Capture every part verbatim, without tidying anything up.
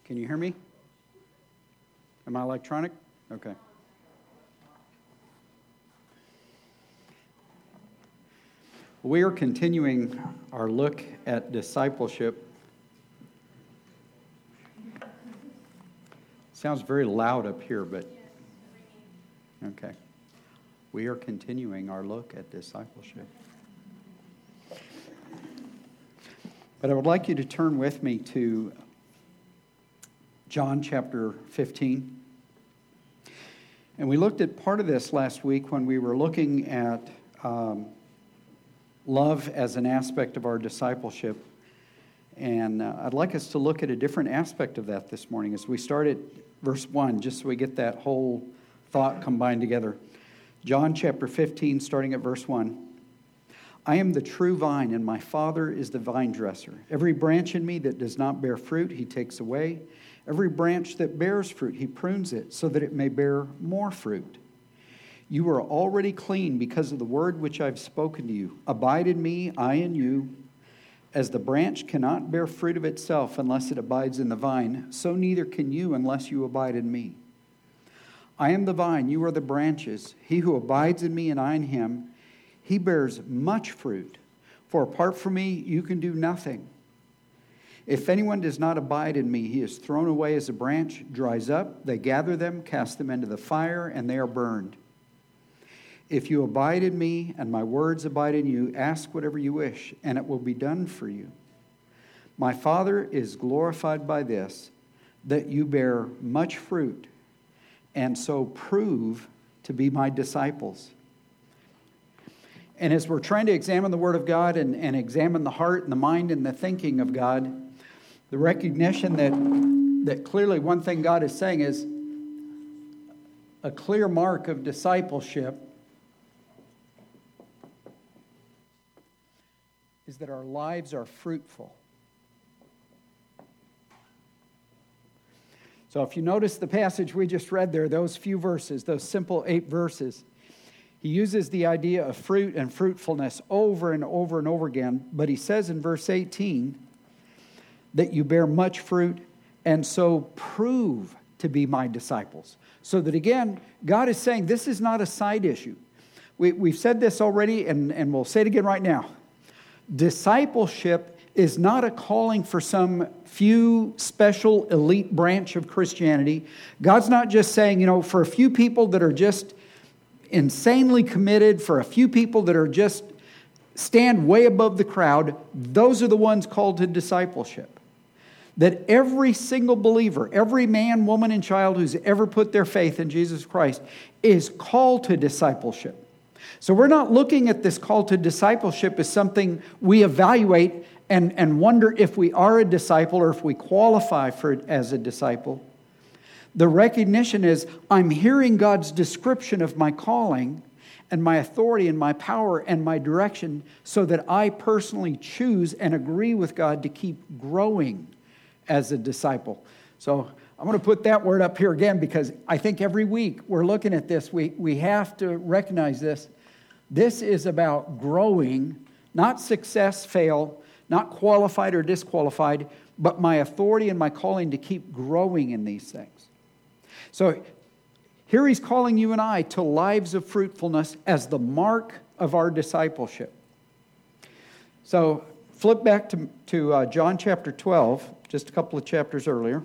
Can you hear me? Am I electronic? Okay. We are continuing our look at discipleship. Sounds very loud up here, but okay. We are continuing our look at discipleship. But I would like you to turn with me to John chapter fifteen. And we looked at part of this last week when we were looking at um, love as an aspect of our discipleship. And uh, I'd like us to look at a different aspect of that this morning as we start at verse one, just so we get that whole thought combined together. John chapter fifteen, starting at verse one. I am the true vine, and my Father is the vine dresser. Every branch in me that does not bear fruit, he takes away. Every branch that bears fruit, he prunes it, so that it may bear more fruit. You are already clean because of the word which I've spoken to you. Abide in me, I in you. As the branch cannot bear fruit of itself unless it abides in the vine, so neither can you unless you abide in me. I am the vine, you are the branches. He who abides in me and I in him, he bears much fruit. For apart from me, you can do nothing. If anyone does not abide in me, he is thrown away as a branch, dries up. They gather them, cast them into the fire, and they are burned. If you abide in me and my words abide in you, ask whatever you wish, and it will be done for you. My Father is glorified by this, that you bear much fruit, and so prove to be my disciples. And as we're trying to examine the Word of God and, and examine the heart and the mind and the thinking of God, the recognition that, that clearly one thing God is saying is a clear mark of discipleship is that our lives are fruitful. So if you notice the passage we just read there, those few verses, those simple eight verses, he uses the idea of fruit and fruitfulness over and over and over again. But he says in verse eighteen that you bear much fruit and so prove to be my disciples. So that again, God is saying this is not a side issue. We, we've said this already and, and we'll say it again right now. Discipleship is not a calling for some few special elite branch of Christianity. God's not just saying, you know, for a few people that are just insanely committed, for a few people that are just stand way above the crowd, those are the ones called to discipleship. That every single believer, every man, woman, and child who's ever put their faith in Jesus Christ is called to discipleship. So we're not looking at this call to discipleship as something we evaluate and, and wonder if we are a disciple or if we qualify for it as a disciple. The recognition is, I'm hearing God's description of my calling and my authority and my power and my direction so that I personally choose and agree with God to keep growing as a disciple. So I'm going to put that word up here again because I think every week we're looking at this. We, we have to recognize this. This is about growing, not success, fail, not qualified or disqualified, but my authority and my calling to keep growing in these things. So here he's calling you and I to lives of fruitfulness as the mark of our discipleship. So flip back to, to uh, John chapter twelve, just a couple of chapters earlier.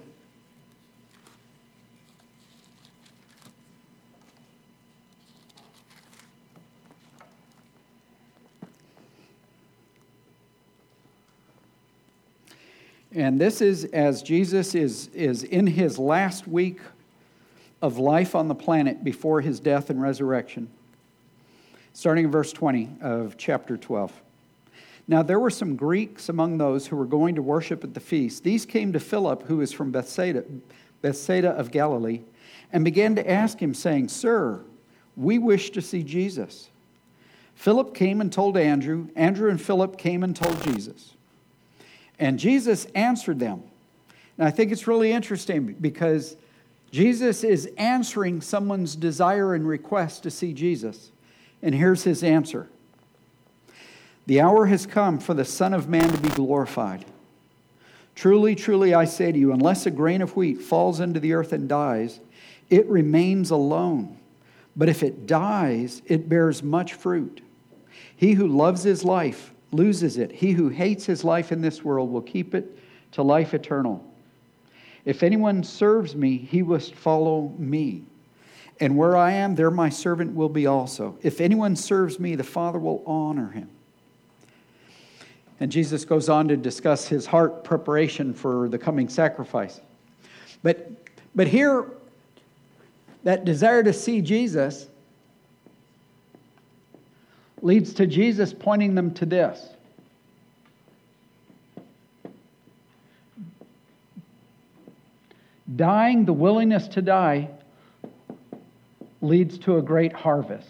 And this is as Jesus is, is in his last week of life on the planet before his death and resurrection. Starting in verse twenty of chapter twelve. Now there were some Greeks among those who were going to worship at the feast. These came to Philip, who is from Bethsaida, Bethsaida of Galilee, and began to ask him, saying, Sir, we wish to see Jesus. Philip came and told Andrew. Andrew and Philip came and told Jesus. And Jesus answered them. And I think it's really interesting because Jesus is answering someone's desire and request to see Jesus. And here's his answer. The hour has come for the Son of Man to be glorified. Truly, truly, I say to you, unless a grain of wheat falls into the earth and dies, it remains alone. But if it dies, it bears much fruit. He who loves his life loses it. He who hates his life in this world will keep it to life eternal. If anyone serves me, he must follow me. And where I am, there my servant will be also. If anyone serves me, the Father will honor him. And Jesus goes on to discuss his heart preparation for the coming sacrifice. But, but here, that desire to see Jesus leads to Jesus pointing them to this. Dying, the willingness to die, leads to a great harvest.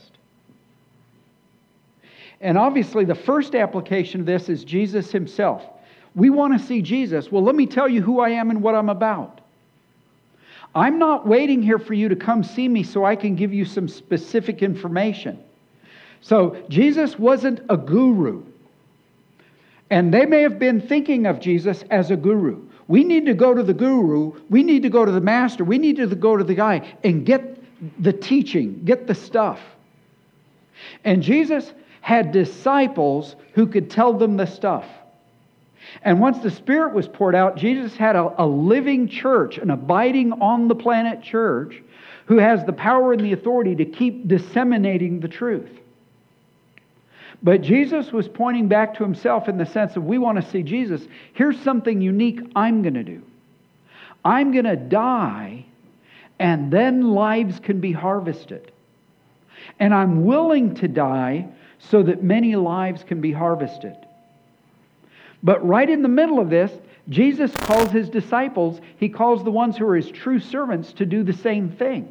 And obviously the first application of this is Jesus himself. We want to see Jesus. Well, let me tell you who I am and what I'm about. I'm not waiting here for you to come see me so I can give you some specific information. So Jesus wasn't a guru. And they may have been thinking of Jesus as a guru. We need to go to the guru. We need to go to the master. We need to go to the guy and get the teaching, get the stuff. And Jesus had disciples who could tell them the stuff. And once the Spirit was poured out, Jesus had a, a living church, an abiding on the planet church, who has the power and the authority to keep disseminating the truth. But Jesus was pointing back to himself in the sense of, we want to see Jesus. Here's something unique I'm going to do. I'm going to die, and then lives can be harvested. And I'm willing to die so that many lives can be harvested. But right in the middle of this, Jesus calls his disciples, he calls the ones who are his true servants to do the same thing.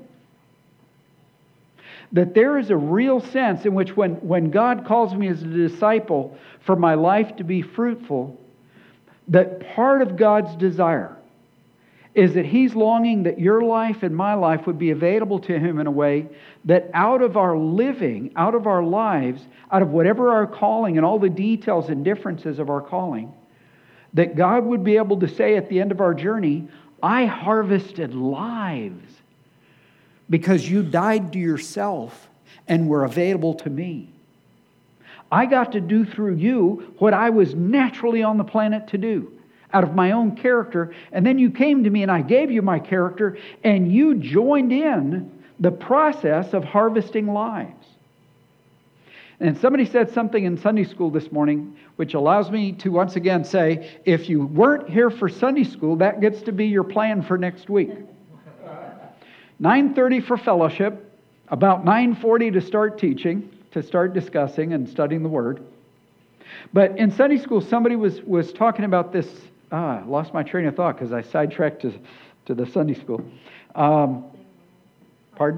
That there is a real sense in which when, when God calls me as a disciple for my life to be fruitful, that part of God's desire is that he's longing that your life and my life would be available to him in a way that out of our living, out of our lives, out of whatever our calling and all the details and differences of our calling, that God would be able to say at the end of our journey, I harvested lives because you died to yourself and were available to me. I got to do through you what I was naturally on the planet to do, out of my own character, and then you came to me and I gave you my character, and you joined in the process of harvesting lives. And somebody said something in Sunday school this morning, which allows me to once again say, if you weren't here for Sunday school, that gets to be your plan for next week. nine thirty for fellowship, about nine forty to start teaching, to start discussing and studying the Word. But in Sunday school, somebody was, was talking about this. Ah, I lost my train of thought because I sidetracked to, to the Sunday school. Um, pardon?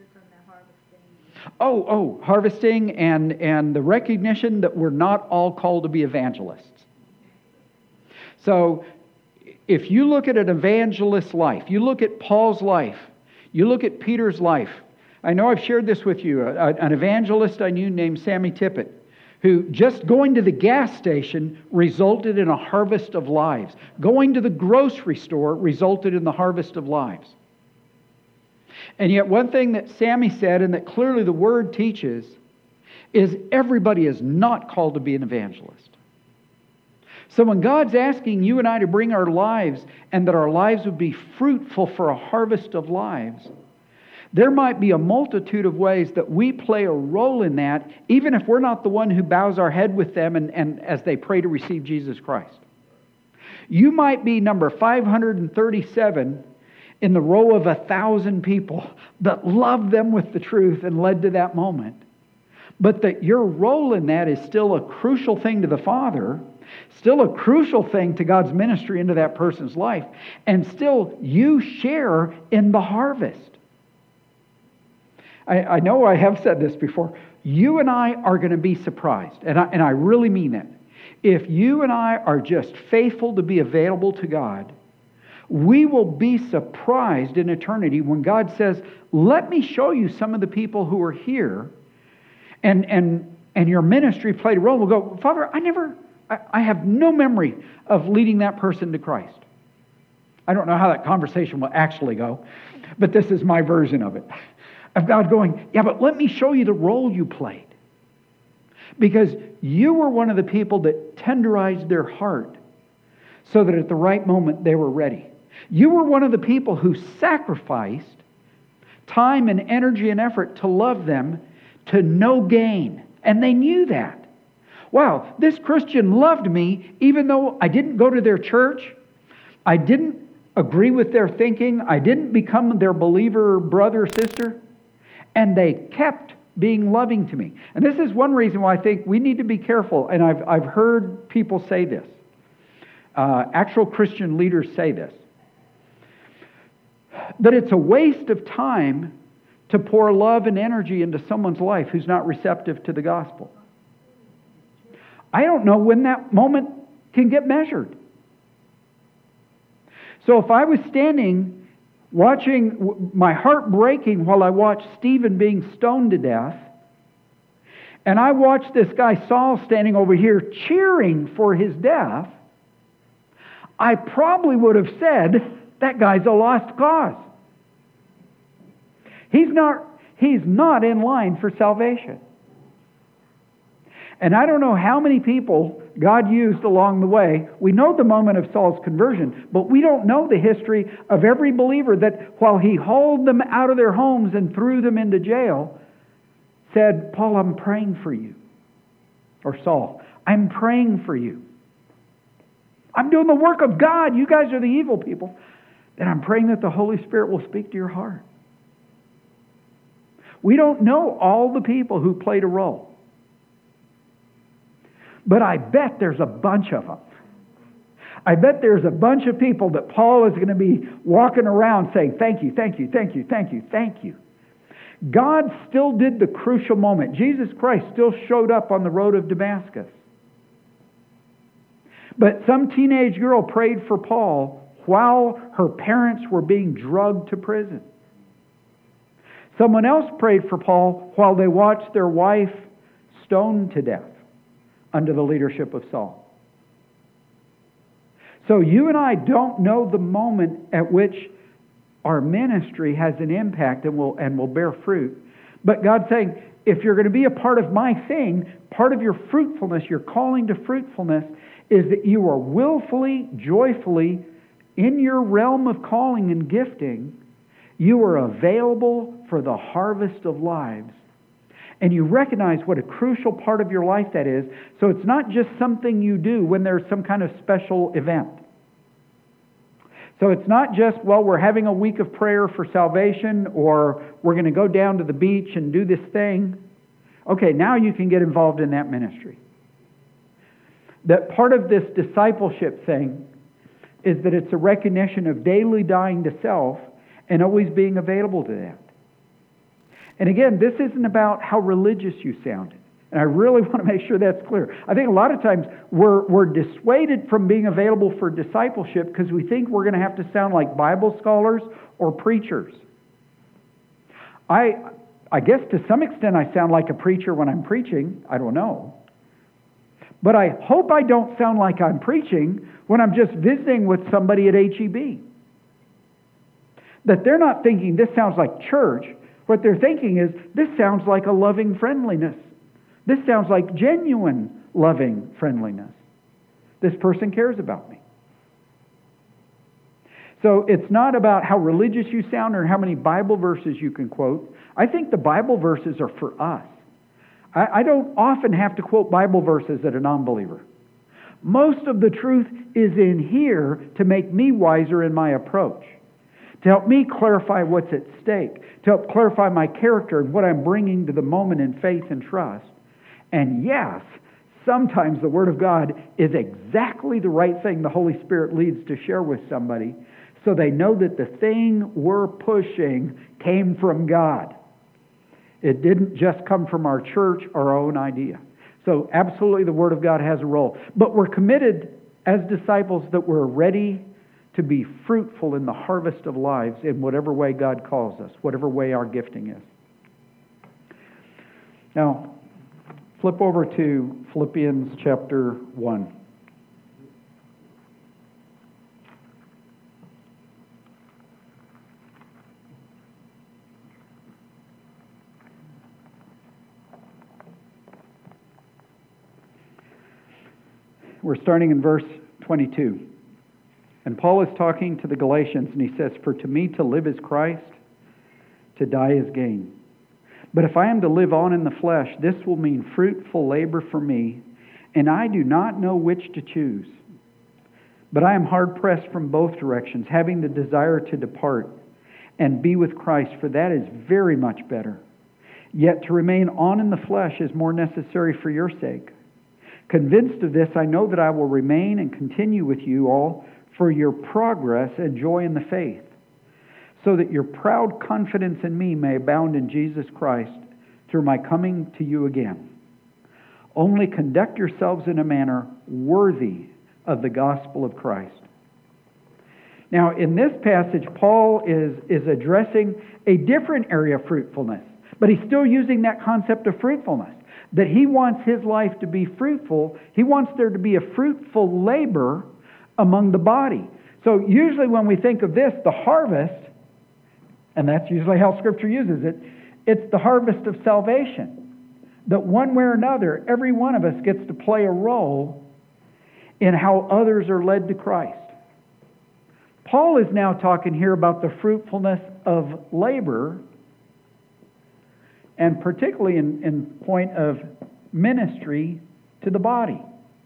Oh, oh, harvesting and, and the recognition that we're not all called to be evangelists. So, if you look at an evangelist's life, you look at Paul's life, you look at Peter's life. I know I've shared this with you. A, an evangelist I knew named Sammy Tippett, who just going to the gas station resulted in a harvest of lives. Going to the grocery store resulted in the harvest of lives. And yet one thing that Sammy said, and that clearly the Word teaches, is everybody is not called to be an evangelist. So when God's asking you and I to bring our lives, and that our lives would be fruitful for a harvest of lives, there might be a multitude of ways that we play a role in that, even if we're not the one who bows our head with them and, and as they pray to receive Jesus Christ. You might be number five hundred thirty-seven in the row of a thousand people that loved them with the truth and led to that moment. But that your role in that is still a crucial thing to the Father, still a crucial thing to God's ministry into that person's life, and still you share in the harvest. I, I know I have said this before. You and I are going to be surprised, and I, and I really mean that. If you and I are just faithful to be available to God, we will be surprised in eternity when God says, let me show you some of the people who are here, and and and your ministry played a role. We'll go, Father, I never I, I have no memory of leading that person to Christ. I don't know how that conversation will actually go, but this is my version of it. Of God going, yeah, but let me show you the role you played. Because you were one of the people that tenderized their heart so that at the right moment they were ready. You were one of the people who sacrificed time and energy and effort to love them to no gain. And they knew that. Wow, this Christian loved me even though I didn't go to their church. I didn't agree with their thinking. I didn't become their believer brother or sister. And they kept being loving to me. And this is one reason why I think we need to be careful. And I've, I've heard people say this. Uh, actual Christian leaders say this. That it's a waste of time to pour love and energy into someone's life who's not receptive to the gospel. I don't know when that moment can get measured. So if I was standing watching, my heart breaking while I watched Stephen being stoned to death, and I watched this guy Saul standing over here cheering for his death, I probably would have said, that guy's a lost cause. He's not, he's not in line for salvation. And I don't know how many people God used along the way. We know the moment of Saul's conversion, but we don't know the history of every believer that while he hauled them out of their homes and threw them into jail, said, Paul, I'm praying for you. Or Saul, I'm praying for you. I'm doing the work of God. You guys are the evil people. And I'm praying that the Holy Spirit will speak to your heart. We don't know all the people who played a role. But I bet there's a bunch of them. I bet there's a bunch of people that Paul is going to be walking around saying, thank you, thank you, thank you, thank you, thank you. God still did the crucial moment. Jesus Christ still showed up on the road of Damascus. But some teenage girl prayed for Paul while her parents were being drugged to prison. Someone else prayed for Paul while they watched their wife stoned to death under the leadership of Saul. So you and I don't know the moment at which our ministry has an impact and will, and will bear fruit. But God's saying, if you're going to be a part of my thing, part of your fruitfulness, your calling to fruitfulness, is that you are willfully, joyfully, in your realm of calling and gifting, you are available for the harvest of lives. And you recognize what a crucial part of your life that is. So it's not just something you do when there's some kind of special event. So it's not just, well, we're having a week of prayer for salvation, or we're going to go down to the beach and do this thing. Okay, now you can get involved in that ministry. That part of this discipleship thing is that it's a recognition of daily dying to self and always being available to that. And again, this isn't about how religious you sounded. And I really want to make sure that's clear. I think a lot of times we're, we're dissuaded from being available for discipleship because we think we're going to have to sound like Bible scholars or preachers. I, I guess to some extent I sound like a preacher when I'm preaching. I don't know. But I hope I don't sound like I'm preaching when I'm just visiting with somebody at H E B. That they're not thinking this sounds like church. What they're thinking is, this sounds like a loving friendliness. This sounds like genuine loving friendliness. This person cares about me. So it's not about how religious you sound or how many Bible verses you can quote. I think the Bible verses are for us. I, I don't often have to quote Bible verses at a non-believer. Most of the truth is in here to make me wiser in my approach. To help me clarify what's at stake. To help clarify my character and what I'm bringing to the moment in faith and trust. And yes, sometimes the Word of God is exactly the right thing the Holy Spirit leads to share with somebody so they know that the thing we're pushing came from God. It didn't just come from our church or our own idea. So absolutely the Word of God has a role. But we're committed as disciples that we're ready to be fruitful in the harvest of lives in whatever way God calls us, whatever way our gifting is. Now, flip over to Philippians chapter one. We're starting in verse twenty-two. And Paul is talking to the Galatians, and he says, "For to me to live is Christ, to die is gain. But if I am to live on in the flesh, this will mean fruitful labor for me, and I do not know which to choose. But I am hard-pressed from both directions, having the desire to depart and be with Christ, for that is very much better. Yet to remain on in the flesh is more necessary for your sake. Convinced of this, I know that I will remain and continue with you all for your progress and joy in the faith, so that your proud confidence in me may abound in Jesus Christ through my coming to you again. Only conduct yourselves in a manner worthy of the gospel of Christ." Now, in this passage, Paul is, is addressing a different area of fruitfulness, but he's still using that concept of fruitfulness, that he wants his life to be fruitful. He wants there to be a fruitful labor among the body. So usually when we think of this, the harvest, and that's usually how Scripture uses it, it's the harvest of salvation. That one way or another, every one of us gets to play a role in how others are led to Christ. Paul is now talking here about the fruitfulness of labor, and particularly in, in point of ministry to the body.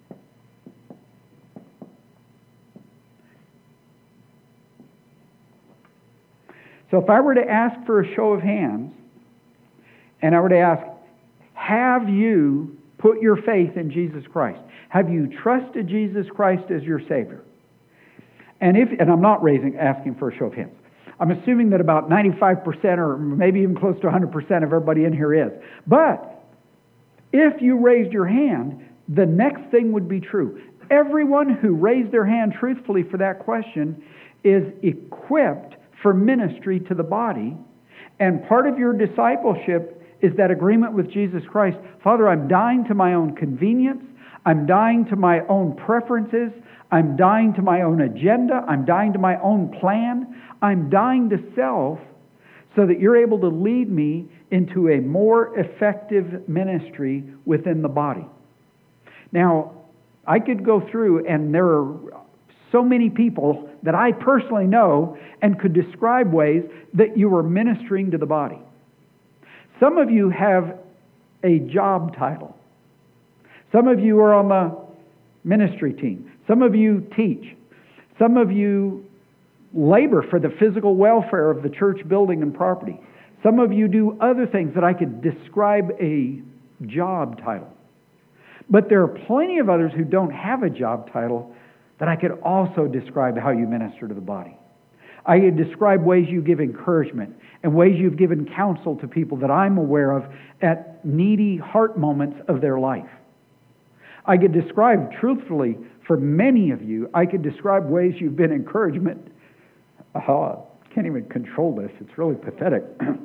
So if I were to ask for a show of hands, and I were to ask, have you put your faith in Jesus Christ? Have you trusted Jesus Christ as your Savior? And if, and I'm not raising, asking for a show of hands. I'm assuming that about ninety-five percent or maybe even close to one hundred percent of everybody in here is. But if you raised your hand, the next thing would be true. Everyone who raised their hand truthfully for that question is equipped for ministry to the body. And part of your discipleship is that agreement with Jesus Christ. Father, I'm dying to my own convenience. I'm dying to my own preferences. I'm dying to my own agenda. I'm dying to my own plan. I'm dying to self so that you're able to lead me into a more effective ministry within the body. Now, I could go through, and there are so many people that I personally know and could describe ways that you are ministering to the body. Some of you have a job title. Some of you are on the ministry team. Some of you teach. Some of you labor for the physical welfare of the church building and property. Some of you do other things that I could describe a job title. But there are plenty of others who don't have a job title that I could also describe how you minister to the body. I could describe ways you give encouragement and ways you've given counsel to people that I'm aware of at needy heart moments of their life. I could describe truthfully for many of you, I could describe ways you've been encouragement. Oh, I can't even control this. It's really pathetic.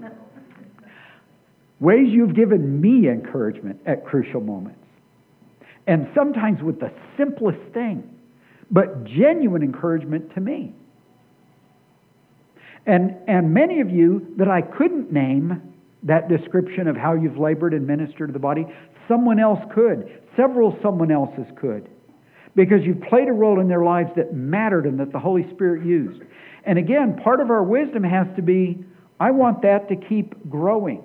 Ways you've given me encouragement at crucial moments. And sometimes with the simplest thing, but genuine encouragement to me. And, and many of you that I couldn't name that description of how you've labored and ministered to the body, someone else could. Several someone else's could. Because you've played a role in their lives that mattered and that the Holy Spirit used. And again, part of our wisdom has to be, I want that to keep growing.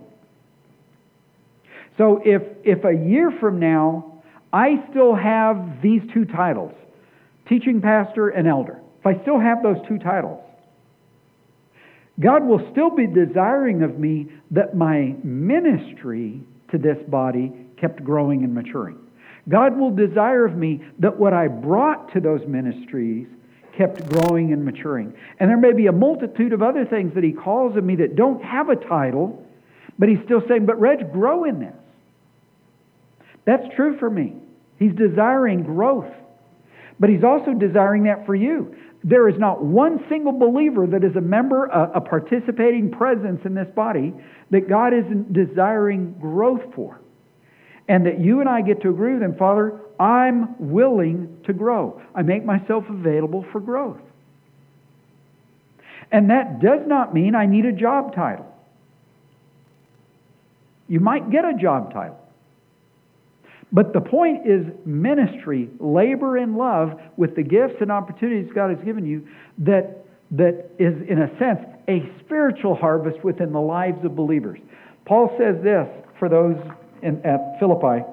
So if, if a year from now, I still have these two titles, teaching pastor and elder, if I still have those two titles, God will still be desiring of me that my ministry to this body kept growing and maturing. God will desire of me that what I brought to those ministries kept growing and maturing. And there may be a multitude of other things that He calls of me that don't have a title, but He's still saying, but Reg, grow in this. That's true for me. He's desiring growth. But He's also desiring that for you. There is not one single believer that is a member, a, a participating presence in this body that God isn't desiring growth for. And that you and I get to agree with Him, Father, I'm willing to grow. I make myself available for growth. And that does not mean I need a job title. You might get a job title. But the point is ministry, labor in love with the gifts and opportunities God has given you that, that is, in a sense, a spiritual harvest within the lives of believers. Paul says this for those in, at Philippi.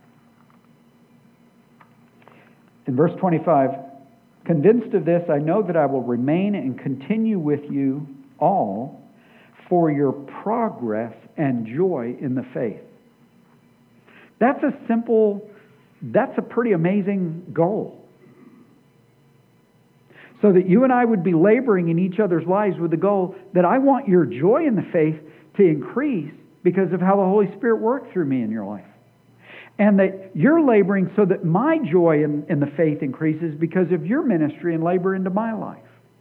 In verse twenty-five, convinced of this, I know that I will remain and continue with you all for your progress and joy in the faith. That's a simple, that's a pretty amazing goal. So that you and I would be laboring in each other's lives with the goal that I want your joy in the faith to increase because of how the Holy Spirit worked through me in your life. And that you're laboring so that my joy in, in the faith increases because of your ministry and labor into my life.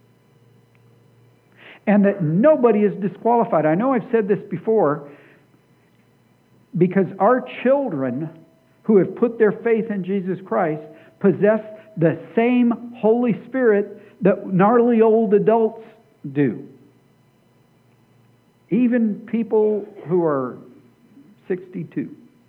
And that nobody is disqualified. I know I've said this before, because our children who have put their faith in Jesus Christ possess the same Holy Spirit that gnarly old adults do. Even people who are sixty-two.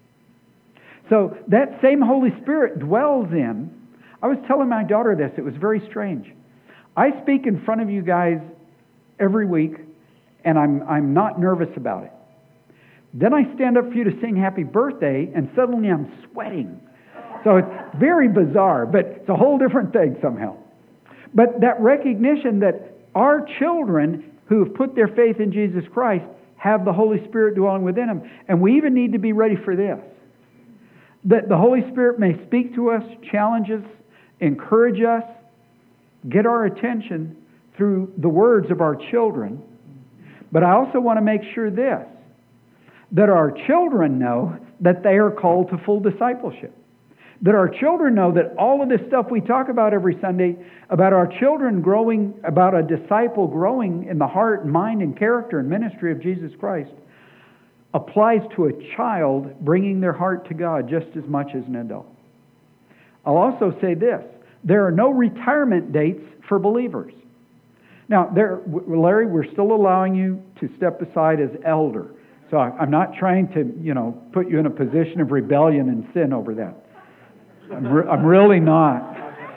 So that same Holy Spirit dwells in. I was telling my daughter this. It was very strange. I speak in front of you guys every week, and I'm I'm not nervous about it. Then I stand up for you to sing happy birthday, and suddenly I'm sweating. So it's very bizarre, but it's a whole different thing somehow. But that recognition that our children who have put their faith in Jesus Christ have the Holy Spirit dwelling within them. And we even need to be ready for this. That the Holy Spirit may speak to us, challenge us, encourage us, get our attention through the words of our children. But I also want to make sure this, that our children know that they are called to full discipleship. That our children know that all of this stuff we talk about every Sunday, about our children growing, about a disciple growing in the heart, mind, and character and ministry of Jesus Christ, applies to a child bringing their heart to God just as much as an adult. I'll also say this, there are no retirement dates for believers. Now, there, Larry, we're still allowing you to step aside as elder. So I'm not trying to, you know, put you in a position of rebellion and sin over that. I'm, re- I'm really not.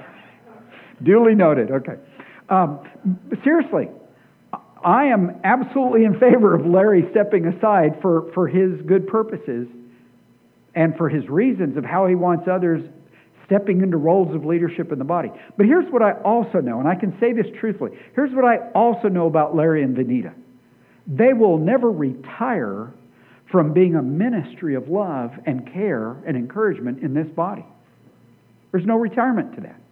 Duly noted. Okay. Um, seriously, I am absolutely in favor of Larry stepping aside for, for his good purposes and for his reasons of how he wants others stepping into roles of leadership in the body. But here's what I also know, and I can say this truthfully. Here's what I also know about Larry and Vanita. They will never retire from being a ministry of love and care and encouragement in this body. There's no retirement to that.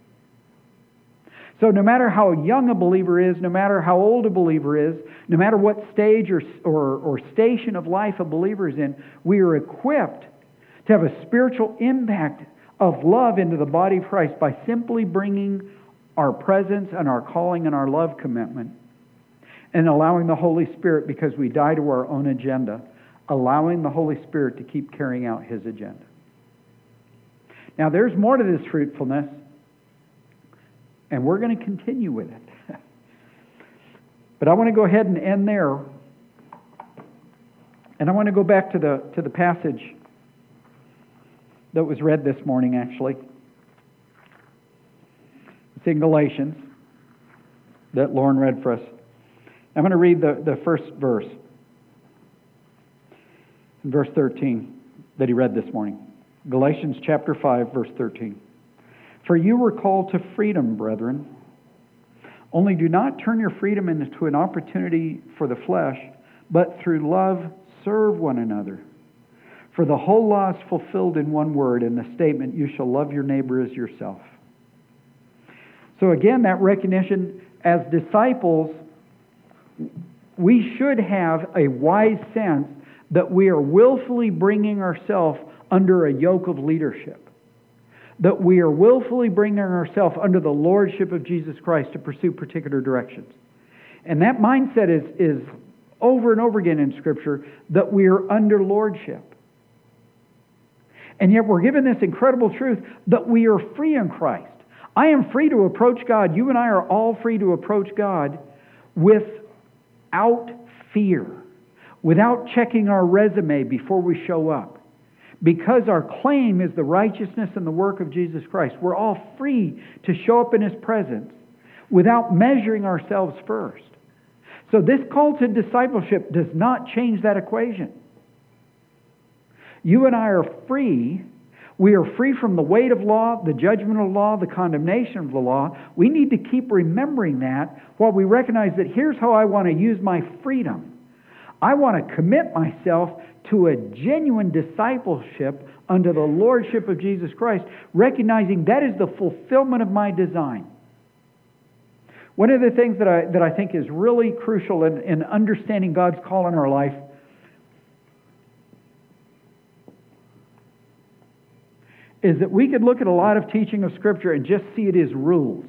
So no matter how young a believer is, no matter how old a believer is, no matter what stage or, or, or station of life a believer is in, we are equipped to have a spiritual impact of love into the body of Christ by simply bringing our presence and our calling and our love commitment and allowing the Holy Spirit, because we die to our own agenda, allowing the Holy Spirit to keep carrying out His agenda. Now, there's more to this fruitfulness, and we're going to continue with it. But I want to go ahead and end there, and I want to go back to the to the passage that was read this morning, actually. It's in Galatians that Lauren read for us. I'm going to read the, the first verse, verse thirteen, that he read this morning. Galatians chapter five, verse thirteen. For you were called to freedom, brethren. Only do not turn your freedom into an opportunity for the flesh, but through love serve one another. For the whole law is fulfilled in one word, in the statement, you shall love your neighbor as yourself. So again, that recognition, as disciples, we should have a wise sense that we are willfully bringing ourselves under a yoke of leadership. That we are willfully bringing ourselves under the lordship of Jesus Christ to pursue particular directions. And that mindset is, is over and over again in Scripture, that we are under lordship. And yet we're given this incredible truth that we are free in Christ. I am free to approach God. You and I are all free to approach God without fear, without checking our resume before we show up, Because our claim is the righteousness and the work of Jesus Christ, we're all free to show up in His presence without measuring ourselves first. So this call to discipleship does not change that equation. You and I are free. We are free from the weight of law, the judgment of law, the condemnation of the law. We need to keep remembering that while we recognize that here's how I want to use my freedom. I want to commit myself to a genuine discipleship under the lordship of Jesus Christ, recognizing that is the fulfillment of my design. One of the things that I, that I think is really crucial in, in understanding God's call in our life is that we could look at a lot of teaching of Scripture and just see it as rules.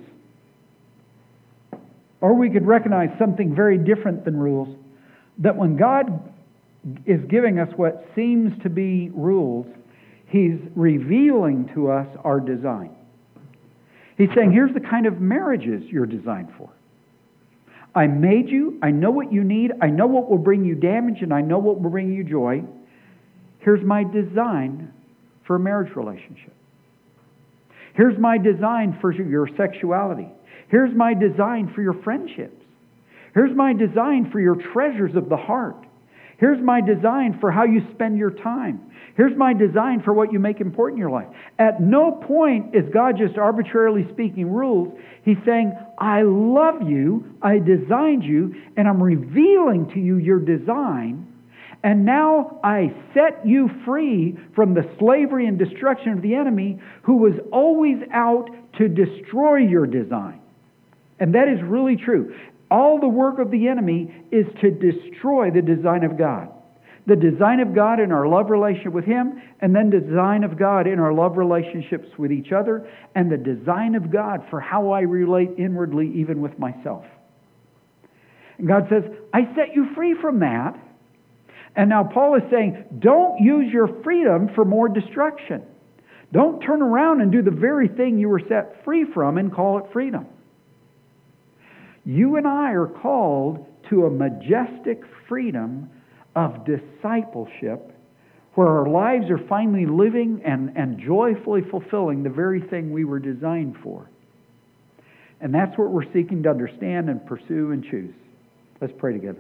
Or we could recognize something very different than rules, that when God is giving us what seems to be rules, He's revealing to us our design. He's saying, here's the kind of marriages you're designed for. I made you. I know what you need. I know what will bring you damage, and I know what will bring you joy. Here's my design for a marriage relationship. Here's my design for your sexuality. Here's my design for your friendships. Here's my design for your treasures of the heart. Here's my design for how you spend your time. Here's my design for what you make important in your life. At no point is God just arbitrarily speaking rules. He's saying, I love you, I designed you, and I'm revealing to you your design. And now I set you free from the slavery and destruction of the enemy who was always out to destroy your design. And that is really true. All the work of the enemy is to destroy the design of God. The design of God in our love relationship with Him, and then the design of God in our love relationships with each other, and the design of God for how I relate inwardly even with myself. And God says, I set you free from that. And now Paul is saying, don't use your freedom for more destruction. Don't turn around and do the very thing you were set free from and call it freedom. You and I are called to a majestic freedom of discipleship where our lives are finally living and, and joyfully fulfilling the very thing we were designed for. And that's what we're seeking to understand and pursue and choose. Let's pray together.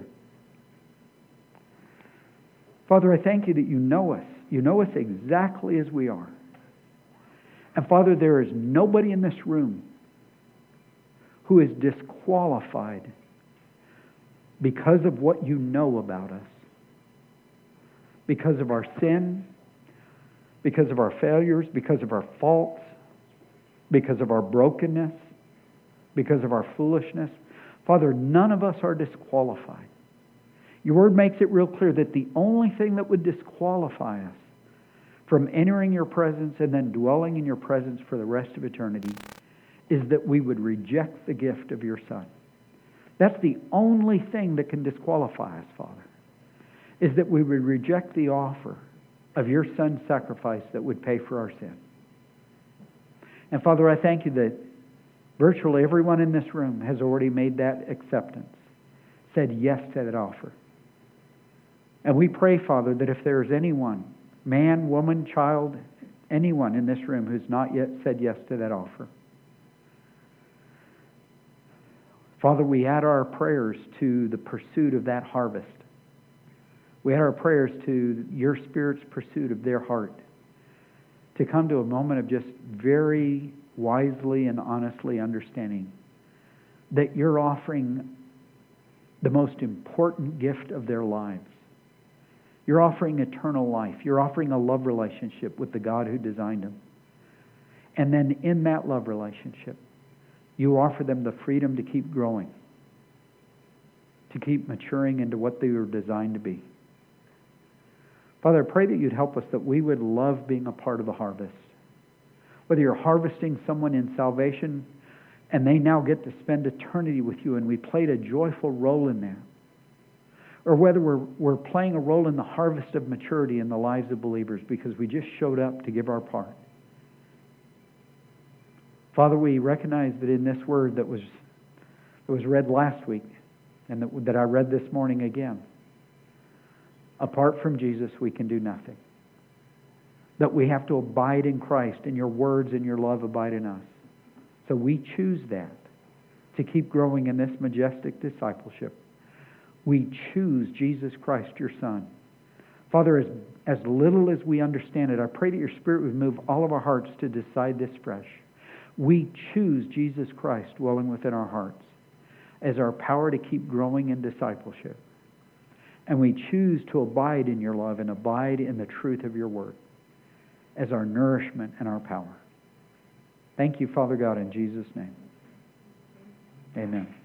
Father, I thank you that you know us. You know us exactly as we are. And Father, there is nobody in this room who is disqualified because of what you know about us. Because of our sin, because of our failures, because of our faults, because of our brokenness, because of our foolishness. Father, none of us are disqualified. Your word makes it real clear that the only thing that would disqualify us from entering your presence and then dwelling in your presence for the rest of eternity is that we would reject the gift of your Son. That's the only thing that can disqualify us, Father, is that we would reject the offer of your Son's sacrifice that would pay for our sin. And Father, I thank you that virtually everyone in this room has already made that acceptance, said yes to that offer. And we pray, Father, that if there is anyone, man, woman, child, anyone in this room who's not yet said yes to that offer, Father, we add our prayers to the pursuit of that harvest. We add our prayers to your Spirit's pursuit of their heart, to come to a moment of just very wisely and honestly understanding that you're offering the most important gift of their lives. You're offering eternal life. You're offering a love relationship with the God who designed them. And then in that love relationship, you offer them the freedom to keep growing, to keep maturing into what they were designed to be. Father, I pray that you'd help us, that we would love being a part of the harvest. Whether you're harvesting someone in salvation and they now get to spend eternity with you and we played a joyful role in that, or whether we're, we're playing a role in the harvest of maturity in the lives of believers because we just showed up to give our part. Father, we recognize that in this word that was, that was read last week and that, that I read this morning again, apart from Jesus, we can do nothing. that we have to abide in Christ, and your words and your love abide in us. So we choose that, to keep growing in this majestic discipleship. We choose Jesus Christ, your Son. Father, as, as little as we understand it, I pray that your Spirit would move all of our hearts to decide this fresh. We choose Jesus Christ dwelling within our hearts as our power to keep growing in discipleship. And we choose to abide in your love and abide in the truth of your word as our nourishment and our power. Thank you, Father God, in Jesus' name. Amen.